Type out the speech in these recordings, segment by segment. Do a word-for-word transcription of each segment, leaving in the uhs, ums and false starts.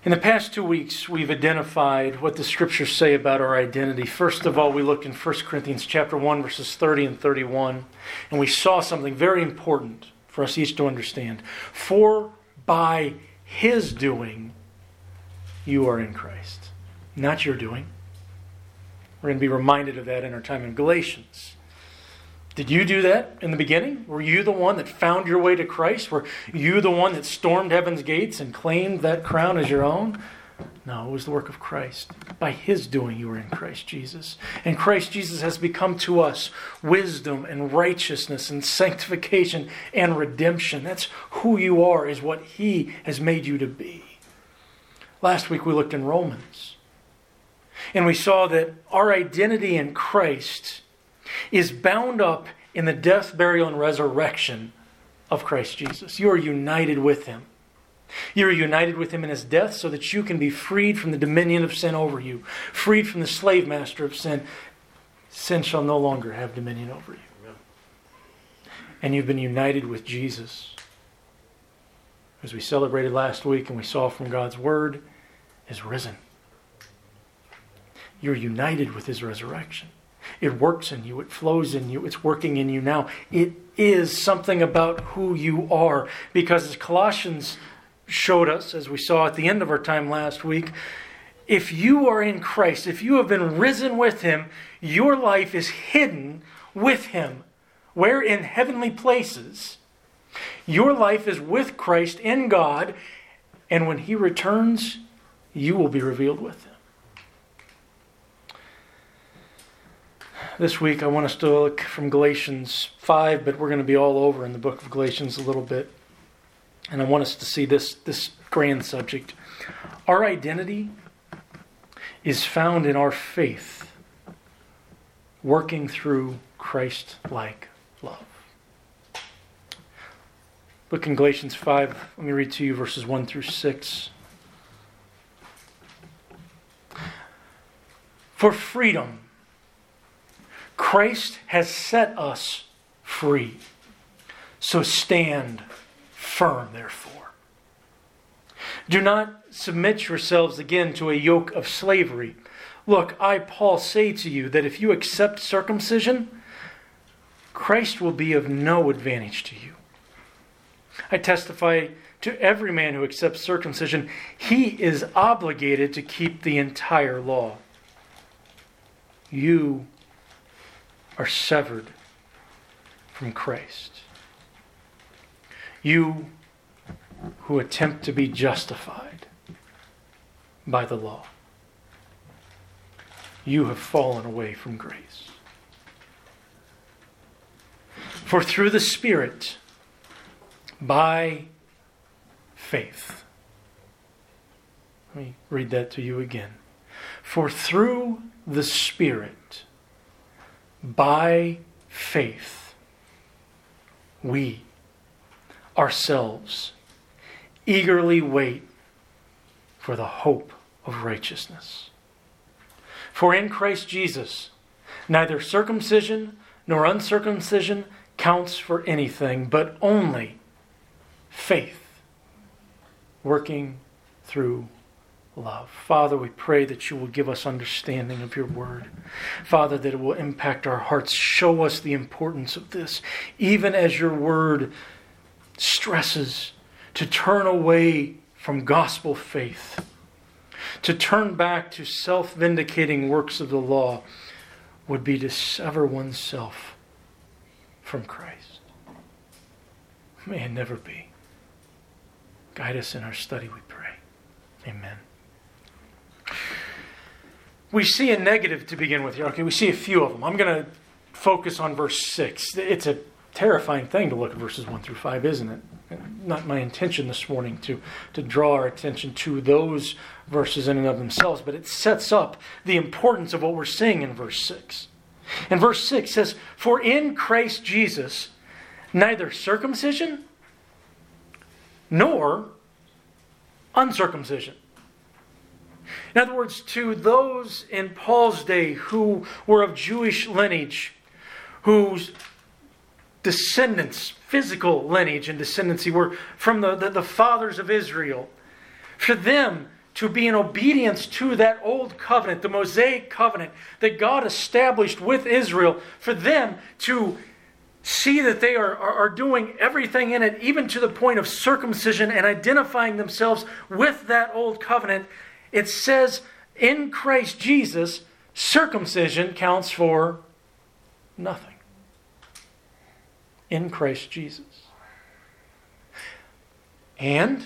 In the past two weeks, we've identified what the Scriptures say about our identity. First of all, we looked in First Corinthians chapter one, verses thirty and thirty-one, and we saw something very important for us each to understand. For by His doing, you are in Christ. Not your doing. We're going to be reminded of that in our time in Galatians. Did you do that in the beginning? Were you the one that found your way to Christ? Were you the one that stormed heaven's gates and claimed that crown as your own? No, it was the work of Christ. By His doing, you were in Christ Jesus. And Christ Jesus has become to us wisdom and righteousness and sanctification and redemption. That's who you are, is what He has made you to be. Last week we looked in Romans. And we saw that our identity in Christ is bound up in the death, burial, and resurrection of Christ Jesus. You are united with Him. You are united with Him in His death so that you can be freed from the dominion of sin over you, freed from the slave master of sin. Sin shall no longer have dominion over you. And you've been united with Jesus. As we celebrated last week and we saw from God's Word, is risen. You're united with His resurrection. It works in you. It flows in you. It's working in you now. It is something about who you are. Because as Colossians showed us, as we saw at the end of our time last week, if you are in Christ, if you have been risen with Him, your life is hidden with Him. Where? In heavenly places. Your life is with Christ in God. And when He returns, you will be revealed with Him. This week I want us to look from Galatians five, but we're going to be all over in the book of Galatians a little bit. And I want us to see this, this grand subject. Our identity is found in our faith, working through Christ-like love. Look in Galatians five. Let me read to you verses one through six. For freedom, Christ has set us free. So stand firm, therefore. Do not submit yourselves again to a yoke of slavery. Look, I, Paul, say to you that if you accept circumcision, Christ will be of no advantage to you. I testify to every man who accepts circumcision, he is obligated to keep the entire law. You are severed from Christ. You who attempt to be justified by the law. You have fallen away from grace. For through the Spirit, by faith. Let me read that to you again. For through the Spirit, by faith, we ourselves eagerly wait for the hope of righteousness. For in Christ Jesus, neither circumcision nor uncircumcision counts for anything, but only faith working through love. Father, we pray that you will give us understanding of your word. Father, that it will impact our hearts. Show us the importance of this, even as your word stresses to turn away from gospel faith, to turn back to self-vindicating works of the law would be to sever oneself from Christ. May it never be. Guide us in our study, we pray. Amen. We see a negative to begin with here. Okay, we see a few of them. I'm going to focus on verse six. It's a terrifying thing to look at verses one through five, isn't it? Not my intention this morning to, to draw our attention to those verses in and of themselves, but it sets up the importance of what we're seeing in verse six. And verse six says, for in Christ Jesus, neither circumcision nor uncircumcision. In other words, to those in Paul's day who were of Jewish lineage, whose descendants, physical lineage and descendancy were from the, the, the fathers of Israel, for them, to be in obedience to that old covenant, the Mosaic covenant that God established with Israel, for them to see that they are, are, are doing everything in it, even to the point of circumcision and identifying themselves with that old covenant, it says in Christ Jesus, circumcision counts for nothing. In Christ Jesus. And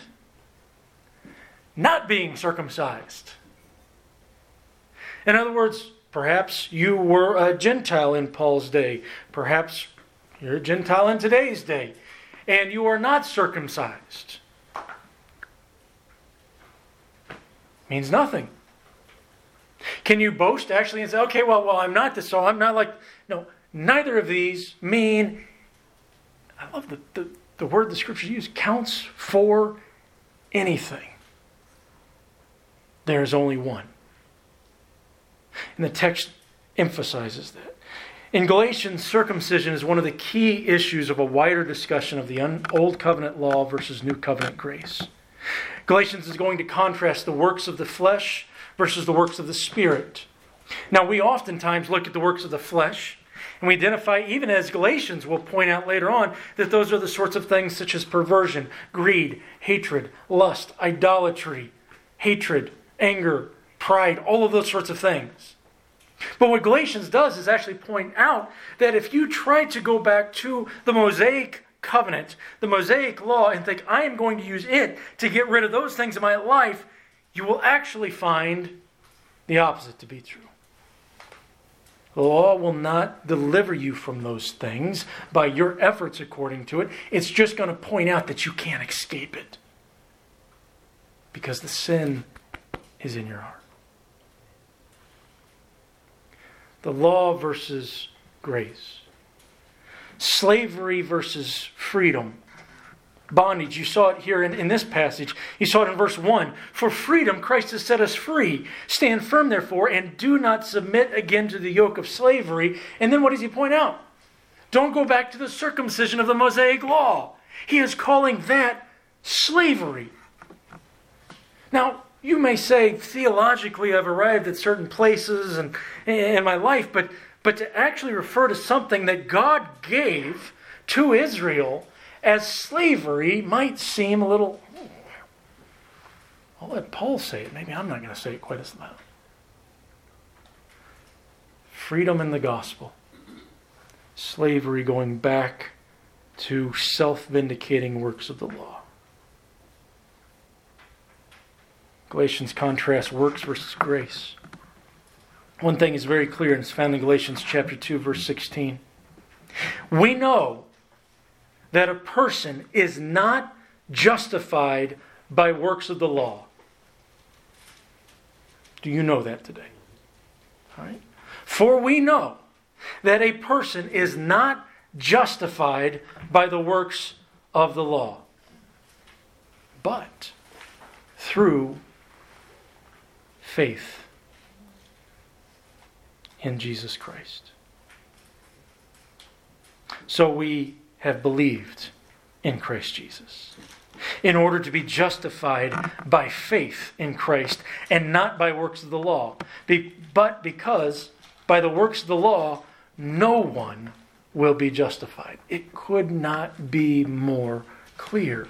not being circumcised. In other words, perhaps you were a Gentile in Paul's day. Perhaps you're a Gentile in today's day. And you are not circumcised. Means nothing. Can you boast actually and say, okay, well, well, I'm not this, so I'm not like... No, neither of these mean... I love the, the, the word the Scripture uses, counts for anything. There is only one. And the text emphasizes that. In Galatians, circumcision is one of the key issues of a wider discussion of the Old Covenant law versus New Covenant grace. Galatians is going to contrast the works of the flesh versus the works of the Spirit. Now, we oftentimes look at the works of the flesh, and we identify, even as Galatians will point out later on, that those are the sorts of things such as perversion, greed, hatred, lust, idolatry, hatred, anger, pride, all of those sorts of things. But what Galatians does is actually point out that if you try to go back to the Mosaic covenant, the Mosaic law, and think, I am going to use it to get rid of those things in my life, you will actually find the opposite to be true. The law will not deliver you from those things by your efforts according to it. It's just going to point out that you can't escape it. Because the sin is in your heart. The law versus grace. Slavery versus freedom. Bondage. You saw it here in, in this passage. You saw it in verse one. For freedom, Christ has set us free. Stand firm, therefore, and do not submit again to the yoke of slavery. And then what does he point out? Don't go back to the circumcision of the Mosaic law. He is calling that slavery. Now, you may say, theologically, I've arrived at certain places in, in my life, but, but to actually refer to something that God gave to Israel as slavery might seem a little... I'll let Paul say it. Maybe I'm not going to say it quite as loud. Freedom in the gospel. Slavery going back to self-vindicating works of the law. Galatians contrasts works versus grace. One thing is very clear, and it's found in Galatians chapter two, verse sixteen. We know that a person is not justified by works of the law. Do you know that today? All right. For we know that a person is not justified by the works of the law, but through faith in Jesus Christ. So we have believed in Christ Jesus in order to be justified by faith in Christ and not by works of the law. Be, but because by the works of the law, no one will be justified. It could not be more clear.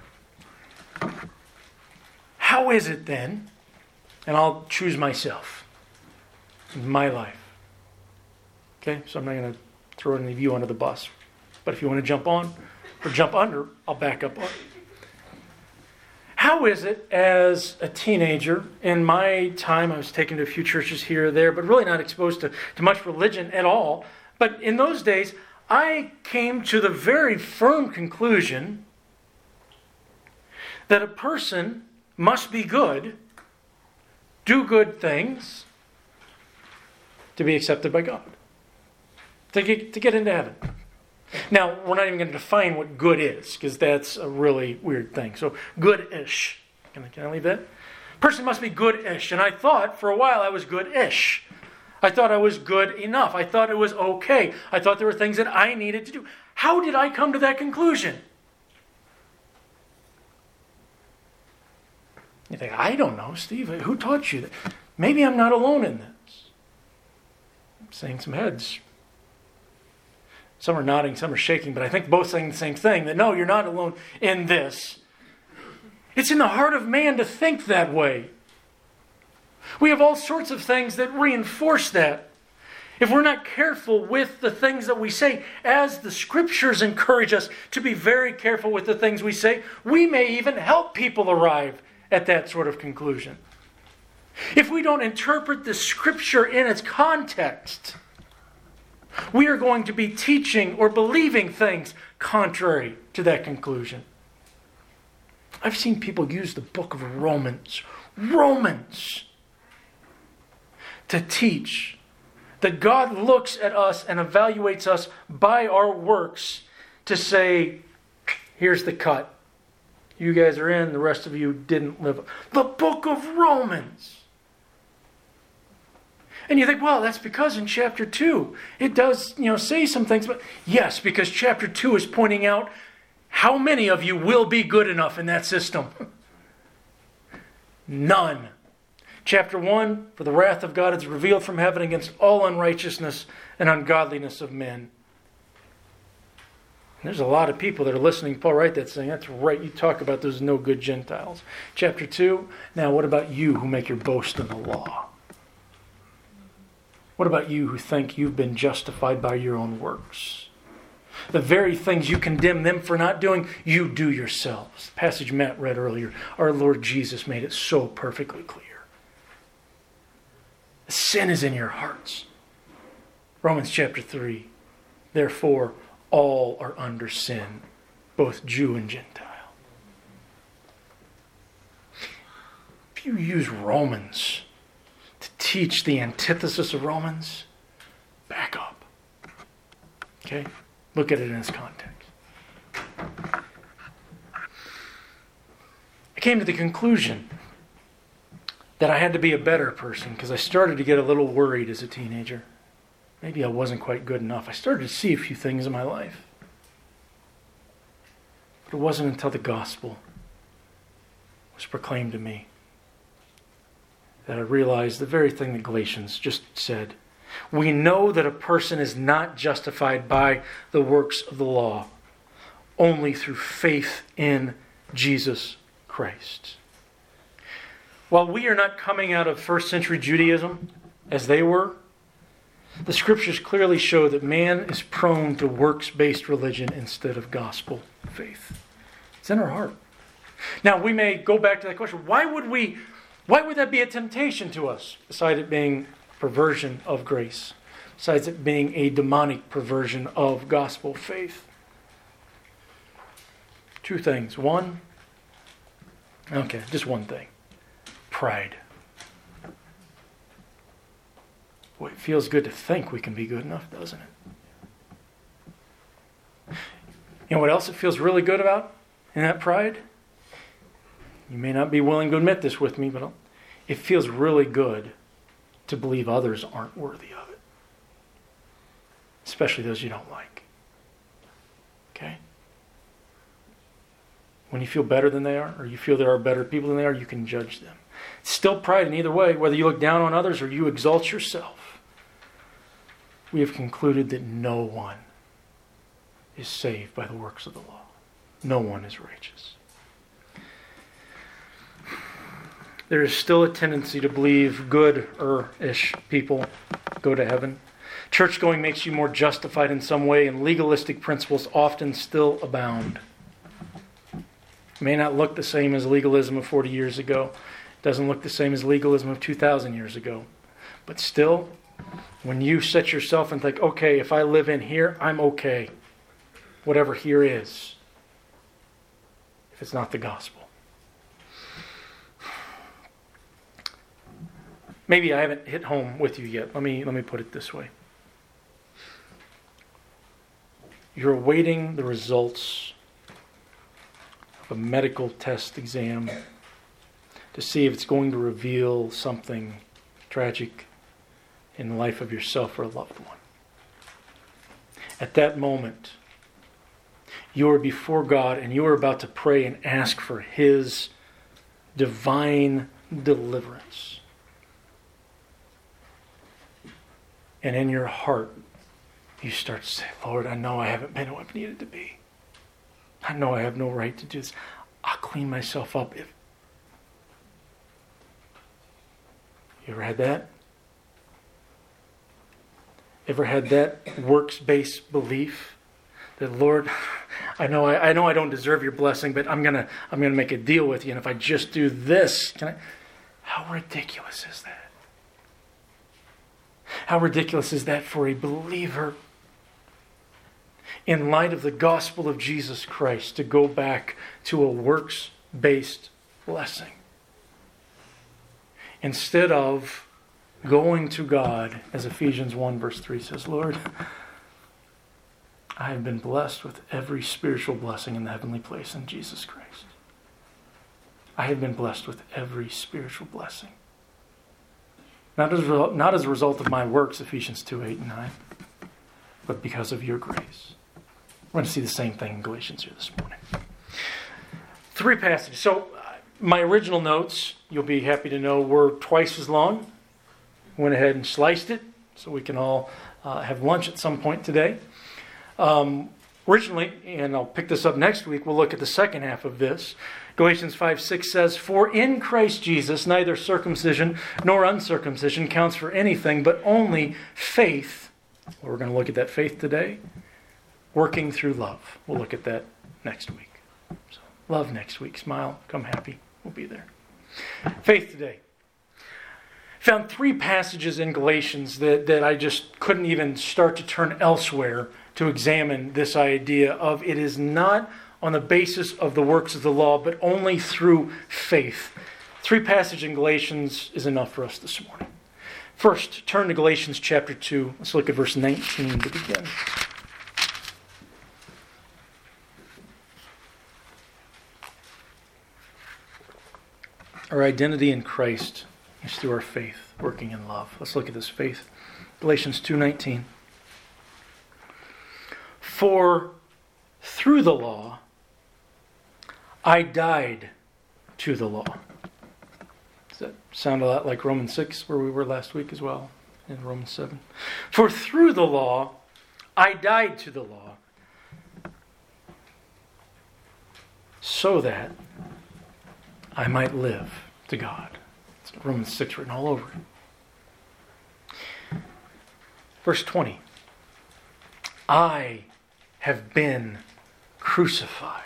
How is it then, and I'll choose myself, in my life. Okay, so I'm not going to throw any of you under the bus. But if you want to jump on or jump under, I'll back up on. How is it as a teenager, in my time, I was taken to a few churches here or there, but really not exposed to, to much religion at all. But in those days, I came to the very firm conclusion that a person must be good, do good things, to be accepted by God, to get, to get into heaven. Now, we're not even going to define what good is, because that's a really weird thing. So, good-ish. Can I, can I leave that? Person must be good-ish. And I thought, for a while, I was good-ish. I thought I was good enough. I thought it was okay. I thought there were things that I needed to do. How did I come to that conclusion? You think, I don't know, Steve. Who taught you that? Maybe I'm not alone in this. I'm saying some heads. Some are nodding, some are shaking, but I think both saying the same thing, that no, you're not alone in this. It's in the heart of man to think that way. We have all sorts of things that reinforce that. If we're not careful with the things that we say, as the Scriptures encourage us to be very careful with the things we say, we may even help people arrive at that sort of conclusion. If we don't interpret the Scripture in its context, we are going to be teaching or believing things contrary to that conclusion. I've seen people use the book of Romans, Romans, to teach that God looks at us and evaluates us by our works to say, here's the cut. You guys are in, the rest of you didn't live. The book of Romans. And you think, well, that's because in chapter two, it does, you know, say some things. But yes, because chapter two is pointing out how many of you will be good enough in that system. None. Chapter one, for the wrath of God is revealed from heaven against all unrighteousness and ungodliness of men. And there's a lot of people that are listening to Paul write that saying, that's right, you talk about those no good Gentiles. Chapter two, now what about you who make your boast in the law? What about you who think you've been justified by your own works? The very things you condemn them for not doing, you do yourselves. The passage Matt read earlier, our Lord Jesus made it so perfectly clear. Sin is in your hearts. Romans chapter three. Therefore, all are under sin, both Jew and Gentile. If you use Romans to teach the antithesis of Romans, back up. Okay? Look at it in its context. I came to the conclusion that I had to be a better person because I started to get a little worried as a teenager. Maybe I wasn't quite good enough. I started to see a few things in my life. But it wasn't until the gospel was proclaimed to me that I realized the very thing that Galatians just said. We know that a person is not justified by the works of the law, only through faith in Jesus Christ. While we are not coming out of first century Judaism as they were, the Scriptures clearly show that man is prone to works-based religion instead of gospel faith. It's in our heart. Now, we may go back to that question. Why would we, why would that be a temptation to us, besides it being perversion of grace, besides it being a demonic perversion of gospel faith? Two things. One, okay, just one thing. Pride. Boy, it feels good to think we can be good enough, doesn't it? You know what else it feels really good about in that pride? You may not be willing to admit this with me, but it feels really good to believe others aren't worthy of it. Especially those you don't like. Okay? When you feel better than they are, or you feel there are better people than they are, you can judge them. It's still pride in either way, whether you look down on others or you exalt yourself. We have concluded that no one is saved by the works of the law. No one is righteous. There is still a tendency to believe good-er-ish people go to heaven. Church-going makes you more justified in some way, and legalistic principles often still abound. It may not look the same as legalism of forty years ago. It doesn't look the same as legalism of two thousand years ago. But still, when you set yourself and think, okay, if I live in here, I'm okay. Whatever here is. If it's not the gospel. Maybe I haven't hit home with you yet. Let me, let me put it this way. You're awaiting the results of a medical test exam to see if it's going to reveal something tragic in the life of yourself or a loved one. At that moment, you are before God and you are about to pray and ask for His divine deliverance. And in your heart, you start to say, Lord, I know I haven't been who I've needed to be. I know I have no right to do this. I'll clean myself up. If You ever had that? Ever had that works-based belief that, Lord, I know I, I know I don't deserve your blessing, but I'm gonna I'm gonna make a deal with you, and if I just do this, can I? How ridiculous is that? How ridiculous is that for a believer in light of the gospel of Jesus Christ to go back to a works-based blessing instead of going to God, as Ephesians one verse three says, Lord, I have been blessed with every spiritual blessing in the heavenly place in Jesus Christ. I have been blessed with every spiritual blessing. Not as, a, not as a result of my works, Ephesians two, eight, and nine, but because of your grace. We're going to see the same thing in Galatians here this morning. Three passages. So uh, my original notes, you'll be happy to know, were twice as long. Went ahead and sliced it so we can all uh, have lunch at some point today. Um, originally, and I'll pick this up next week, we'll look at the second half of this. Galatians five six says, For in Christ Jesus neither circumcision nor uncircumcision counts for anything, but only faith. Well, we're going to look at that faith today. Working through love. We'll look at that next week. So, love next week. Smile. Come happy. We'll be there. Faith today. Found three passages in Galatians that, that I just couldn't even start to turn elsewhere to examine this idea of it is not on the basis of the works of the law, but only through faith. Three passages in Galatians is enough for us this morning. First, turn to Galatians chapter two. Let's look at verse nineteen to begin. Our identity in Christ is through our faith, working in love. Let's look at this faith. Galatians two nineteen. For through the law, I died to the law. Does that sound a lot like Romans six, where we were last week as well, in Romans seven? For through the law, I died to the law, so that I might live to God. It's Romans six written all over it. Verse twenty. I have been crucified.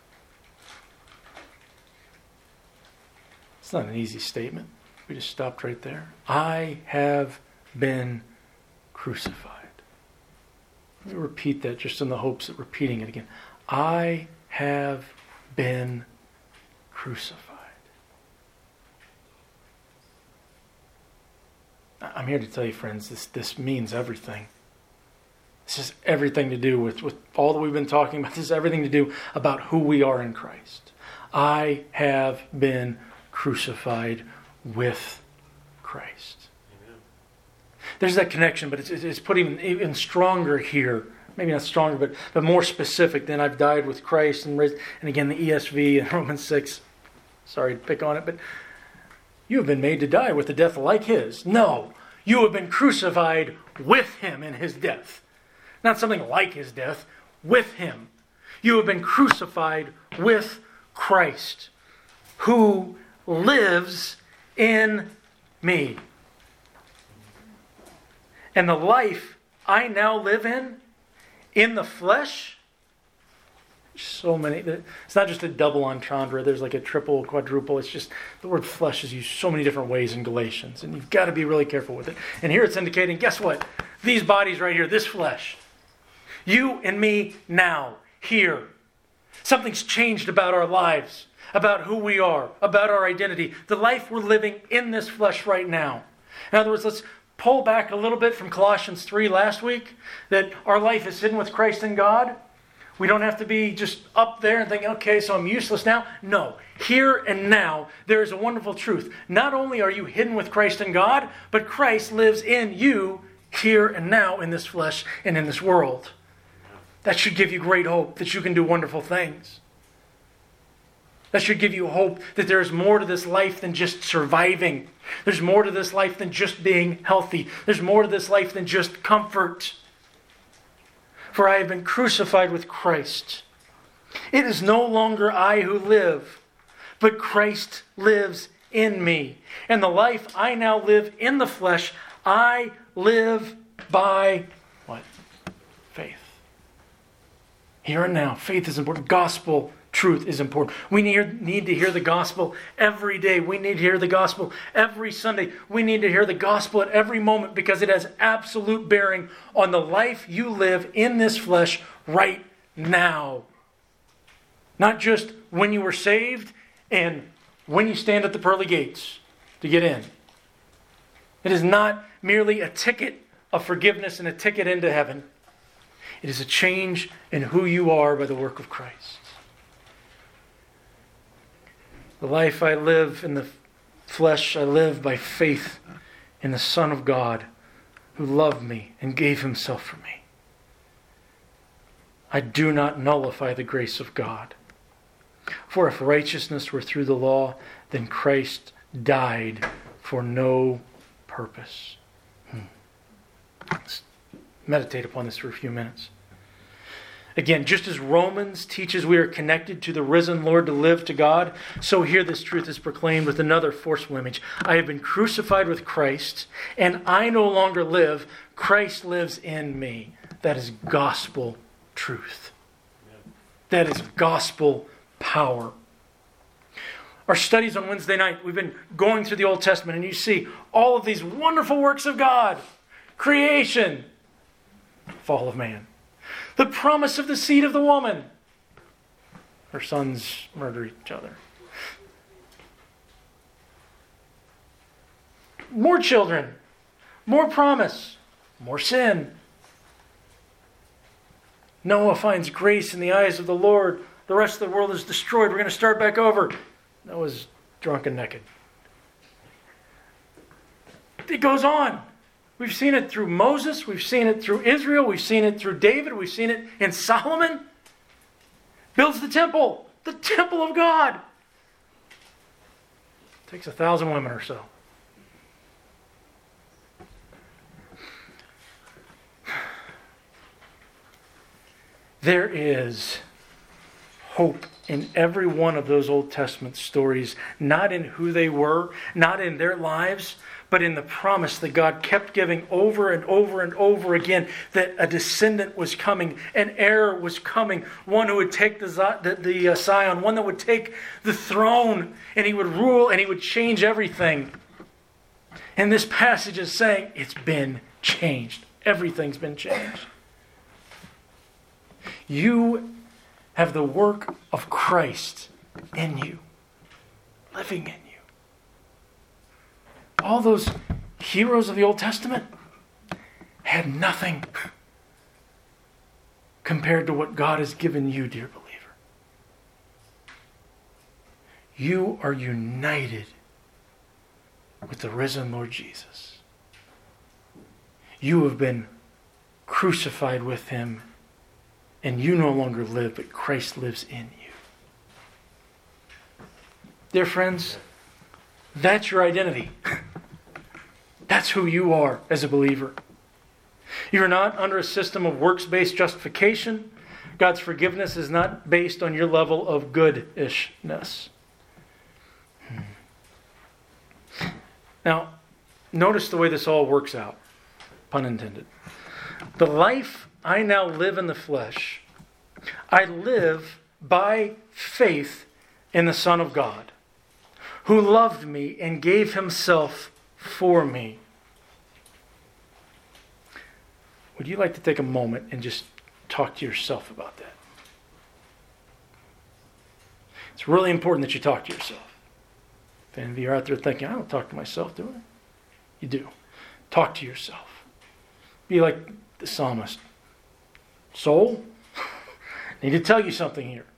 It's not an easy statement. We just stopped right there. I have been crucified. Let me repeat that just in the hopes of repeating it again. I have been crucified. I'm here to tell you, friends, this, this means everything. This has everything to do with, with all that we've been talking about. This has everything to do about who we are in Christ. I have been crucified with Christ. Amen. There's that connection, but it's, it's put even, even stronger here. Maybe not stronger, but, but more specific than I've died with Christ. And, raised, and again, the E S V and Romans six. Sorry to pick on it, but you have been made to die with a death like his. No, you have been crucified with him in his death. Not something like his death, with him. You have been crucified with Christ, who lives in me. And the life I now live in, in the flesh, so many, it's not just a double entendre, there's like a triple, quadruple, it's just, the word flesh is used so many different ways in Galatians, and you've got to be really careful with it. And here it's indicating, guess what? These bodies right here, this flesh, you and me now, here. Something's changed about our lives, about who we are, about our identity, the life we're living in this flesh right now. In other words, let's pull back a little bit from Colossians three last week, that our life is hidden with Christ in God. We don't have to be just up there and thinking, okay, so I'm useless now. No, here and now, there is a wonderful truth. Not only are you hidden with Christ in God, but Christ lives in you here and now in this flesh and in this world. That should give you great hope that you can do wonderful things. That should give you hope that there is more to this life than just surviving. There's more to this life than just being healthy. There's more to this life than just comfort. For I have been crucified with Christ. It is no longer I who live, but Christ lives in me. And the life I now live in the flesh, I live by what? Faith. Here and now. Faith is important. Gospel truth is important. We need, need to hear the gospel every day. We need to hear the gospel every Sunday. We need to hear the gospel at every moment because it has absolute bearing on the life you live in this flesh right now. Not just when you were saved and when you stand at the pearly gates to get in. It is not merely a ticket of forgiveness and a ticket into heaven. It is a change in who you are by the work of Christ. The life I live in the flesh, I live by faith in the Son of God who loved me and gave himself for me. I do not nullify the grace of God. For if righteousness were through the law, then Christ died for no purpose. Hmm. Let's meditate upon this for a few minutes. Again, just as Romans teaches we are connected to the risen Lord to live to God, so here this truth is proclaimed with another forceful image. I have been crucified with Christ, and I no longer live. Christ lives in me. That is gospel truth. That is gospel power. Our studies on Wednesday night, we've been going through the Old Testament, and you see all of these wonderful works of God. Creation, fall of man. The promise of the seed of the woman. Her sons murder each other. More children. More promise. More sin. Noah finds grace in the eyes of the Lord. The rest of the world is destroyed. We're going to start back over. Noah's drunk and naked. It goes on. We've seen it through Moses. We've seen it through Israel. We've seen it through David. We've seen it in Solomon. Builds the temple. The temple of God. Takes a thousand women or so. There is hope in every one of those Old Testament stories, not in who they were, not in their lives, but in the promise that God kept giving over and over and over again that a descendant was coming, an heir was coming, one who would take the, the, the uh, Zion, one that would take the throne, and he would rule and he would change everything. And this passage is saying it's been changed. Everything's been changed. You have the work of Christ in you, living in you. All those heroes of the Old Testament had nothing compared to what God has given you, dear believer. You are united with the risen Lord Jesus. You have been crucified with him, and you no longer live, but Christ lives in you. Dear friends, that's your identity. That's who you are as a believer. You're not under a system of works-based justification. God's forgiveness is not based on your level of good-ishness. Now, notice the way this all works out. Pun intended. The life I now live in the flesh, I live by faith in the Son of God, who loved me and gave himself for me. Would you like to take a moment and just talk to yourself about that? It's really important that you talk to yourself. If any of you are out there thinking, I don't talk to myself, do I? You do. Talk to yourself. Be like the psalmist. Soul, I need to tell you something here.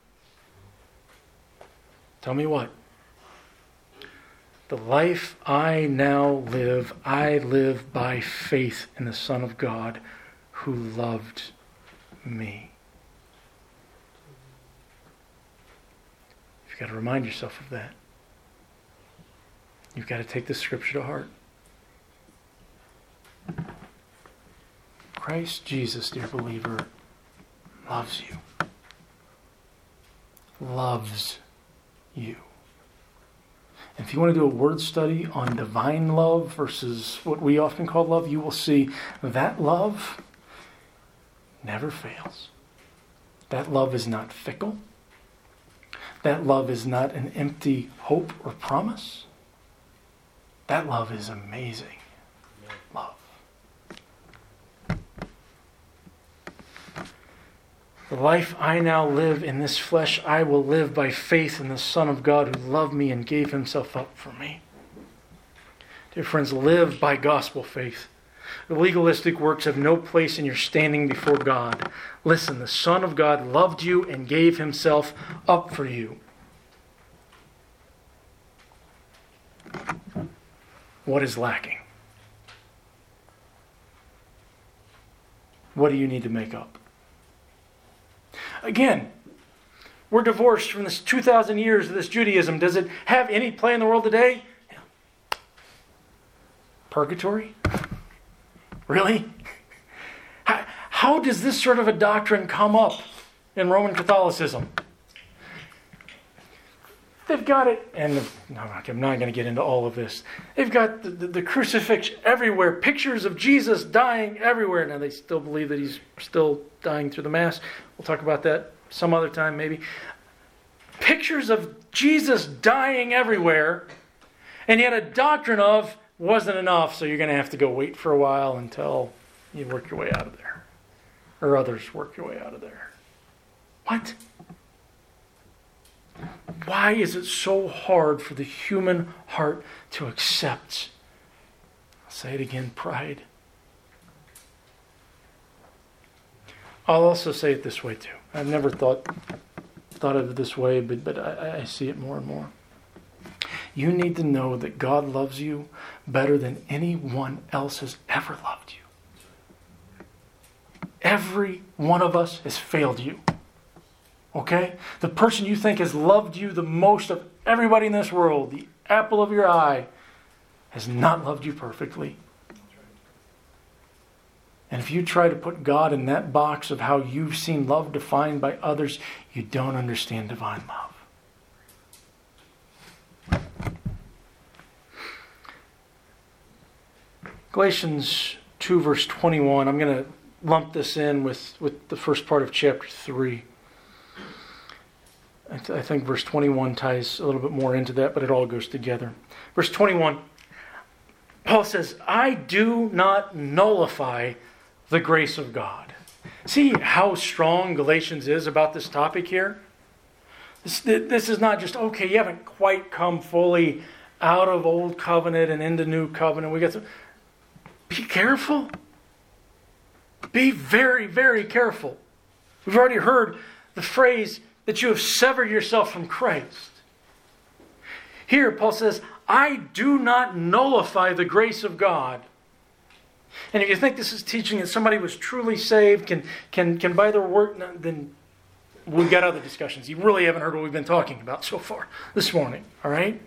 Tell me what? The life I now live, I live by faith in the Son of God who loved me. If got to remind yourself of that. You've got to take the scripture to heart. Christ Jesus, dear believer, loves you. Loves you. And if you want to do a word study on divine love versus what we often call love, you will see that love never fails. That love is not fickle. That love is not an empty hope or promise. That love is amazing love. The life I now live in this flesh, I will live by faith in the Son of God who loved me and gave himself up for me. Dear friends, live by gospel faith. The legalistic works have no place in your standing before God. Listen, the Son of God loved you and gave himself up for you. What is lacking? What do you need to make up? Again, we're divorced from this two thousand years of this Judaism. Does it have any play in the world today? Purgatory? Really? How, how does this sort of a doctrine come up in Roman Catholicism? They've got it, and no, I'm not going to get into all of this. They've got the, the, the crucifix everywhere, pictures of Jesus dying everywhere. Now, they still believe that he's still dying through the Mass. We'll talk about that some other time, maybe. Pictures of Jesus dying everywhere, and yet a doctrine of wasn't enough, so you're going to have to go wait for a while until you work your way out of there. Or others work your way out of there. What? Why is it so hard for the human heart to accept? I'll say it again, pride. I'll also say it this way too. I've never thought thought of it this way, but, but I, I see it more and more. You need to know that God loves you better than anyone else has ever loved you. Every one of us has failed you. Okay? The person you think has loved you the most of everybody in this world, the apple of your eye, has not loved you perfectly. And if you try to put God in that box of how you've seen love defined by others, you don't understand divine love. Galatians two verse twenty-one, I'm going to lump this in with, with the first part of chapter three. I, th- I think verse twenty-one ties a little bit more into that, but it all goes together. Verse twenty-one, Paul says, I do not nullify the grace of God. See how strong Galatians is about this topic here? This, this is not just, okay, you haven't quite come fully out of old covenant and into new covenant. We got to be careful. Be very, very careful. We've already heard the phrase that you have severed yourself from Christ. Here, Paul says, I do not nullify the grace of God. And if you think this is teaching that somebody was truly saved, can can can by their work, then we've got other discussions. You really haven't heard what we've been talking about so far this morning. All right?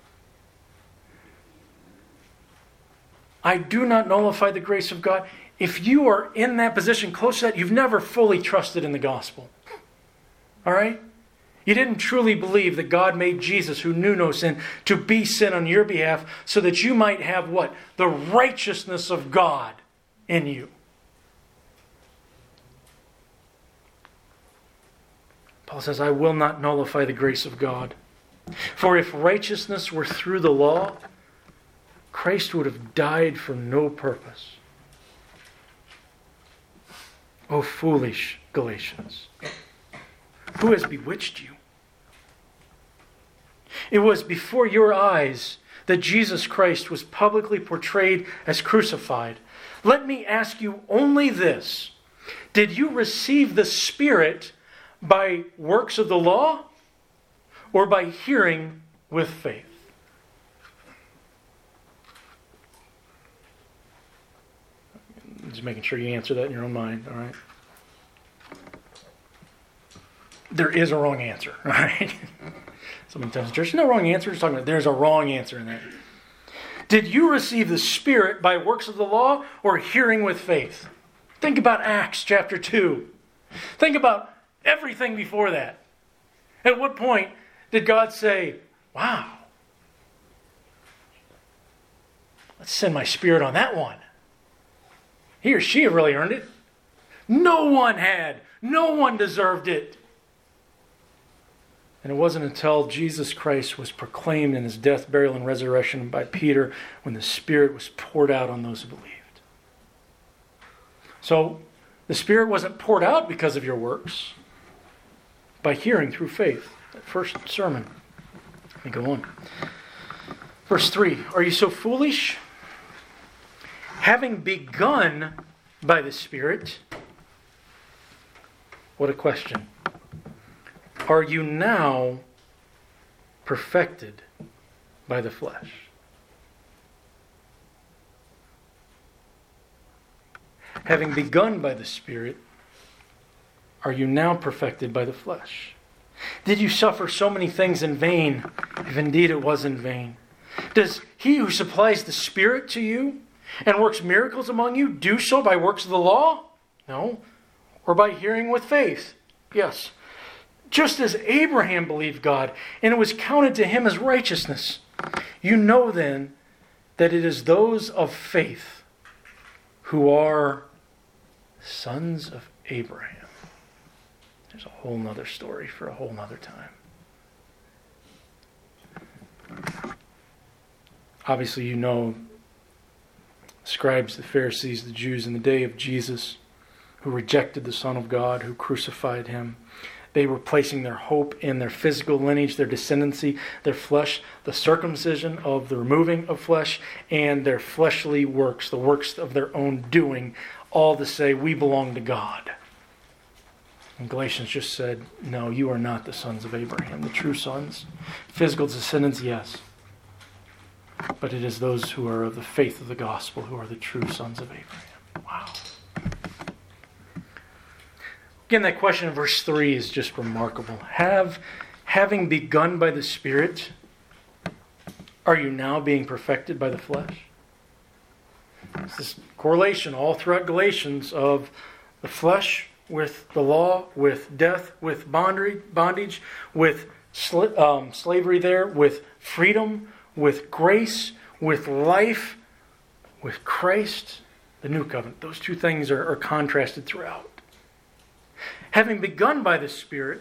I do not nullify the grace of God. If you are in that position, close to that, you've never fully trusted in the gospel. All right? You didn't truly believe that God made Jesus, who knew no sin, to be sin on your behalf so that you might have what? The righteousness of God in you. Paul says, I will not nullify the grace of God. For if righteousness were through the law, Christ would have died for no purpose. O foolish Galatians, who has bewitched you? It was before your eyes that Jesus Christ was publicly portrayed as crucified. Let me ask you only this. Did you receive the Spirit by works of the law or by hearing with faith? Just making sure you answer that in your own mind, all right? There is a wrong answer, all right? so many times in church. There's no wrong answer. Just talking about there's a wrong answer in that. Did you receive the Spirit by works of the law or hearing with faith? Think about Acts chapter two. Think about everything before that. At what point did God say, wow, let's send my Spirit on that one? He or she have really earned it. No one had. No one deserved it. And it wasn't until Jesus Christ was proclaimed in his death, burial, and resurrection by Peter when the Spirit was poured out on those who believed. So the Spirit wasn't poured out because of your works, by hearing through faith. That first sermon. Let me go on. Verse three, are you so foolish? Having begun by the Spirit, what a question. Are you now perfected by the flesh? Having begun by the Spirit, are you now perfected by the flesh? Did you suffer so many things in vain, if indeed it was in vain? Does he who supplies the Spirit to you and works miracles among you do so by works of the law? No. Or by hearing with faith? Yes. Just as Abraham believed God, and it was counted to him as righteousness. You know then that it is those of faith who are sons of Abraham. There's a whole nother story for a whole nother time. Obviously, you know the scribes, the Pharisees, the Jews in the day of Jesus who rejected the Son of God, who crucified him. They were placing their hope in their physical lineage, their descendancy, their flesh, the circumcision of the removing of flesh, and their fleshly works, the works of their own doing, all to say, we belong to God. And Galatians just said, no, you are not the sons of Abraham, the true sons. Physical descendants, yes. But it is those who are of the faith of the gospel who are the true sons of Abraham. Wow. Again, that question in verse three is just remarkable. Have, having begun by the Spirit, are you now being perfected by the flesh? It's this correlation all throughout Galatians of the flesh with the law, with death, with bondage, with sl- um, slavery there, with freedom, with grace, with life, with Christ, the new covenant. Those two things are, are contrasted throughout. Having begun by the Spirit,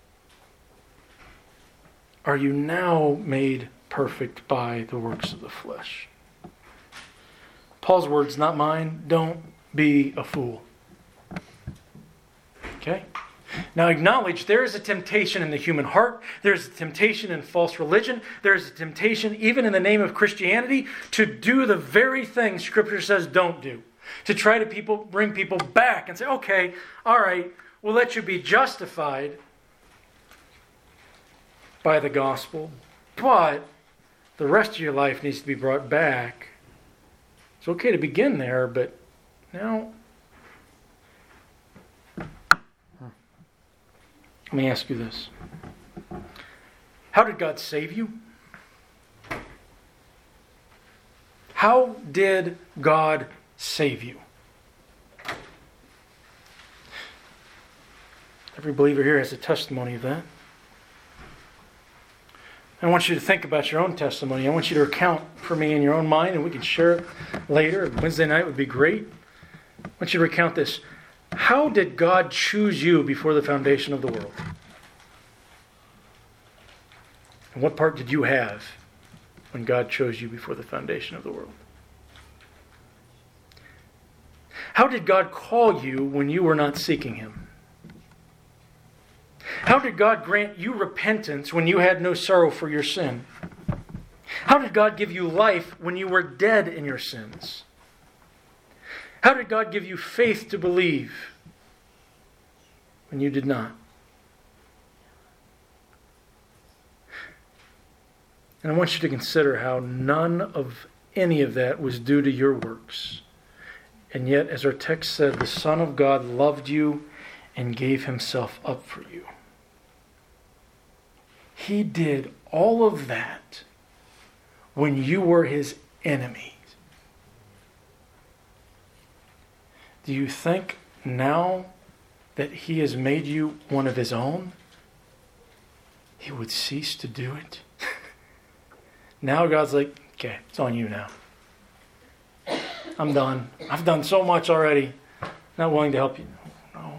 are you now made perfect by the works of the flesh? Paul's words, not mine. Don't be a fool. Okay? Now acknowledge there is a temptation in the human heart. There's a temptation in false religion. There's a temptation even in the name of Christianity to do the very thing Scripture says don't do. To try to people bring people back and say, okay, all right, we'll let you be justified by the gospel, but the rest of your life needs to be brought back. It's okay to begin there, but now, let me ask you this. How did God save you? How did God save you? Every believer here has a testimony of that. I want you to think about your own testimony. I want you to recount for me in your own mind, and we can share it later. Wednesday night would be great. I want you to recount this. How did God choose you before the foundation of the world? And what part did you have when God chose you before the foundation of the world? How did God call you when you were not seeking Him? How did God grant you repentance when you had no sorrow for your sin? How did God give you life when you were dead in your sins? How did God give you faith to believe when you did not? And I want you to consider how none of any of that was due to your works. And yet, as our text said, the Son of God loved you and gave Himself up for you. He did all of that when you were His enemies. Do you think now that He has made you one of His own, He would cease to do it? Now God's like, okay, it's on you now. I'm done. I've done so much already. Not willing to help you. No.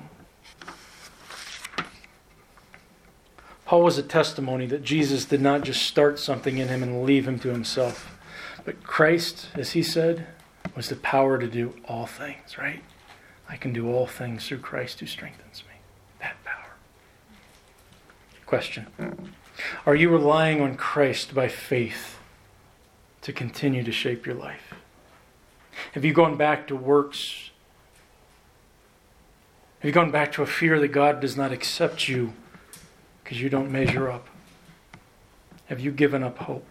Paul was a testimony that Jesus did not just start something in him and leave him to himself. But Christ, as he said, was the power to do all things, right? I can do all things through Christ who strengthens me. That power. Question. Are you relying on Christ by faith to continue to shape your life? Have you gone back to works? Have you gone back to a fear that God does not accept you because you don't measure up? Have you given up hope?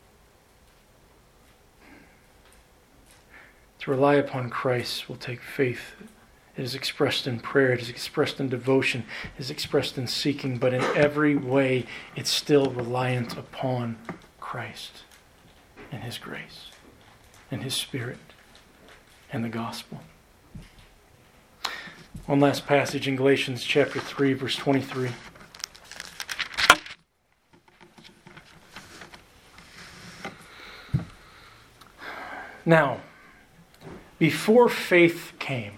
To rely upon Christ will take faith. It is expressed in prayer. It is expressed in devotion. It is expressed in seeking. But in every way, it's still reliant upon Christ and His grace and His Spirit and the gospel. One last passage in Galatians chapter three, verse twenty-three. Now, before faith came,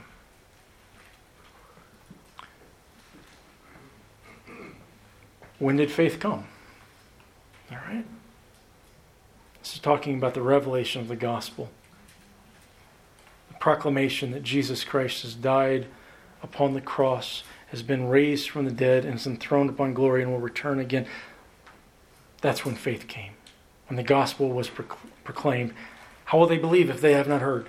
when did faith come? All right. This is talking about the revelation of the gospel. The proclamation that Jesus Christ has died upon the cross, has been raised from the dead, and is enthroned upon glory and will return again. That's when faith came. When the gospel was proclaimed. How will they believe if they have not heard?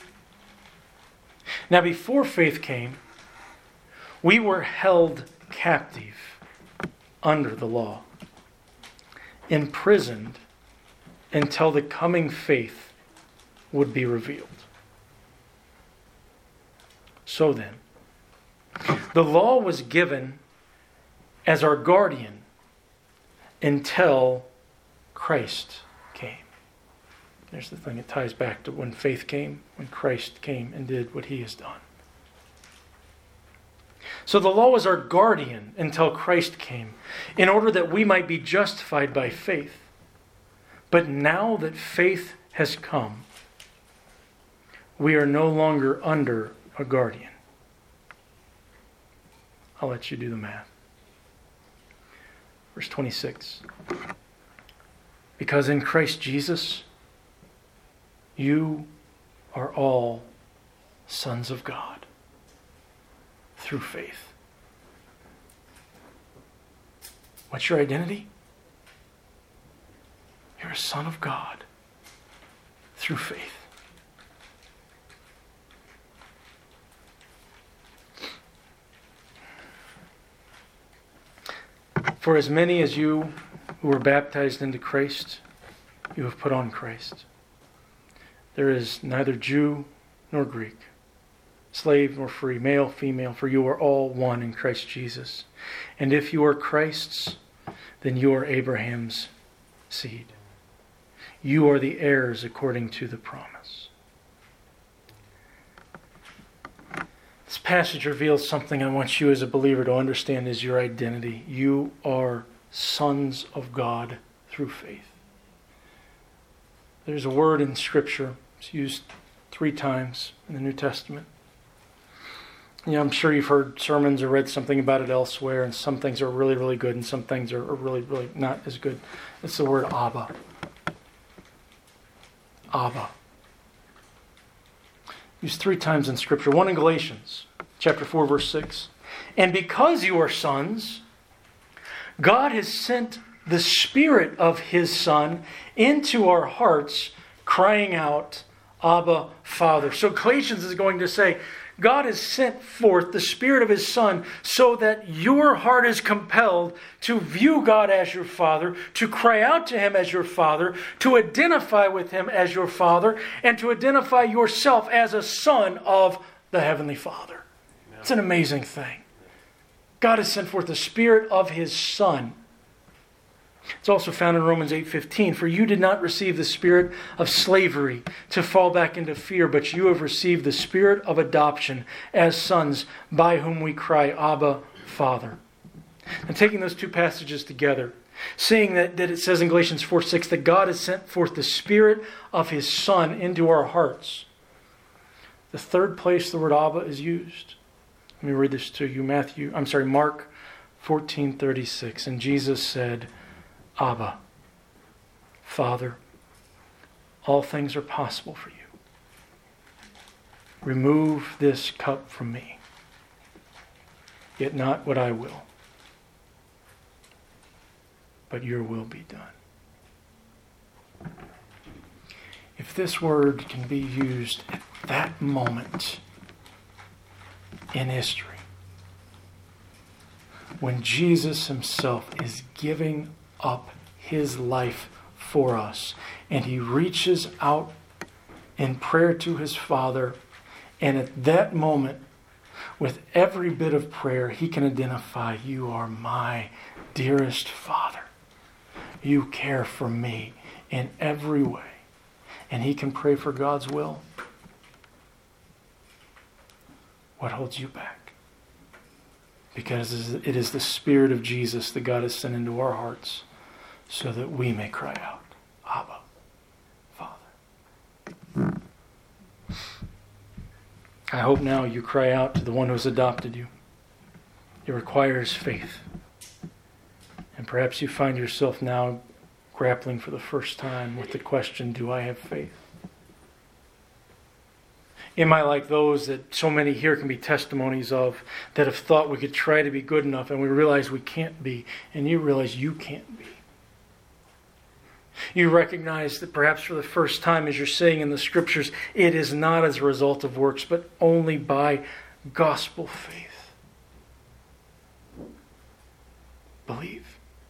Now, before faith came, we were held captive under the law, imprisoned until the coming faith would be revealed. So then, the law was given as our guardian until Christ came. There's the thing, it ties back to when faith came, when Christ came and did what He has done. So the law was our guardian until Christ came, in order that we might be justified by faith. But now that faith has come, we are no longer under a guardian. I'll let you do the math. Verse twenty-six. Because in Christ Jesus, you are all sons of God through faith. What's your identity? You're a son of God through faith. For as many as you who were baptized into Christ, you have put on Christ. There is neither Jew nor Greek, slave nor free, male, female, for you are all one in Christ Jesus. And if you are Christ's, then you are Abraham's seed. You are the heirs according to the promise. This passage reveals something I want you as a believer to understand is your identity. You are sons of God through faith. There's a word in Scripture. It's used three times in the New Testament. Yeah, I'm sure you've heard sermons or read something about it elsewhere, and some things are really, really good, and some things are really, really not as good. It's the word Abba. Abba. Used three times in Scripture. One in Galatians, chapter four, verse six. And because you are sons, God has sent the Spirit of His Son into our hearts, crying out, Abba, Father. So Galatians is going to say, God has sent forth the Spirit of His Son so that your heart is compelled to view God as your Father, to cry out to Him as your Father, to identify with Him as your Father, and to identify yourself as a son of the Heavenly Father. Amen. It's an amazing thing. God has sent forth the Spirit of His Son It's also found in Romans eight fifteen. For you did not receive the spirit of slavery to fall back into fear, but you have received the spirit of adoption as sons, by whom we cry, Abba, Father. And taking those two passages together, seeing that, that it says in Galatians four six that God has sent forth the Spirit of His Son into our hearts. The third place the word Abba is used. Let me read this to you. Matthew, I'm sorry, Mark fourteen thirty-six. And Jesus said, Abba, Father, all things are possible for you. Remove this cup from me, yet not what I will, but your will be done. If this word can be used at that moment in history, when Jesus Himself is giving up His life for us, and He reaches out in prayer to His Father, and at that moment, with every bit of prayer, He can identify, you are my dearest Father. You care for me in every way. And he can pray for God's will. What holds you back? Because it is the Spirit of Jesus that God has sent into our hearts so that we may cry out, Abba, Father. I hope now you cry out to the one who has adopted you. It requires faith. And perhaps you find yourself now grappling for the first time with the question, do I have faith? Am I like those that so many here can be testimonies of, that have thought we could try to be good enough and we realize we can't be, and you realize you can't be? You recognize that perhaps for the first time, as you're saying in the Scriptures, it is not as a result of works, but only by gospel faith. Believe.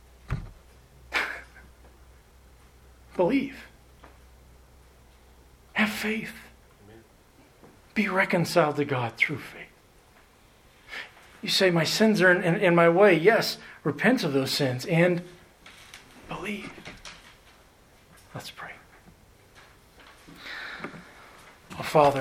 Believe. Have faith. Amen. Be reconciled to God through faith. You say, my sins are in, in, in my way. Yes, repent of those sins and believe. Let's pray. Oh, Father,